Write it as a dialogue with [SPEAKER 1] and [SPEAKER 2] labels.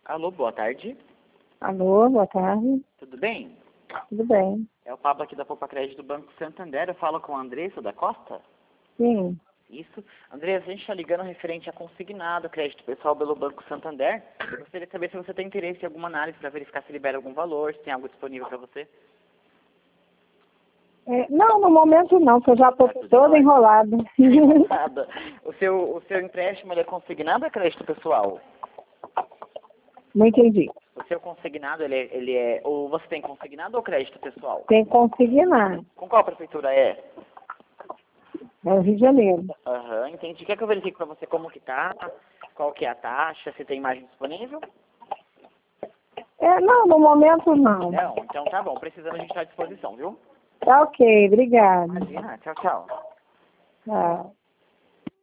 [SPEAKER 1] Alô, boa tarde.
[SPEAKER 2] Alô, boa tarde.
[SPEAKER 1] Tudo bem?
[SPEAKER 2] Tudo bem?
[SPEAKER 1] É o Pablo aqui da Poupa Crédito do Banco Santander. Eu falo com a Andressa da Costa?
[SPEAKER 2] Sim.
[SPEAKER 1] Isso. Andressa, a gente está ligando referente a consignado crédito pessoal pelo Banco Santander. Eu gostaria de saber se você tem interesse em alguma análise para verificar se libera algum valor, se tem algo disponível para você.
[SPEAKER 2] Não, no momento não, que eu já estou
[SPEAKER 1] Tá tudo
[SPEAKER 2] toda
[SPEAKER 1] em
[SPEAKER 2] enrolada.
[SPEAKER 1] Nada. O seu empréstimo ele é consignado ou é crédito pessoal?
[SPEAKER 2] Não entendi.
[SPEAKER 1] O seu consignado, ele é... Ou você tem consignado ou crédito pessoal?
[SPEAKER 2] Tem que consignar.
[SPEAKER 1] Com qual prefeitura é?
[SPEAKER 2] É o Rio de Janeiro.
[SPEAKER 1] Aham, entendi. Quer que eu verifique para você como que tá? Qual que é a taxa? Se tem imagem disponível?
[SPEAKER 2] Não, no momento não.
[SPEAKER 1] Não? Então tá bom. Precisando, a gente está à disposição, viu?
[SPEAKER 2] Tá ok, obrigada.
[SPEAKER 1] Imagina. Tchau, tchau.
[SPEAKER 2] Tchau.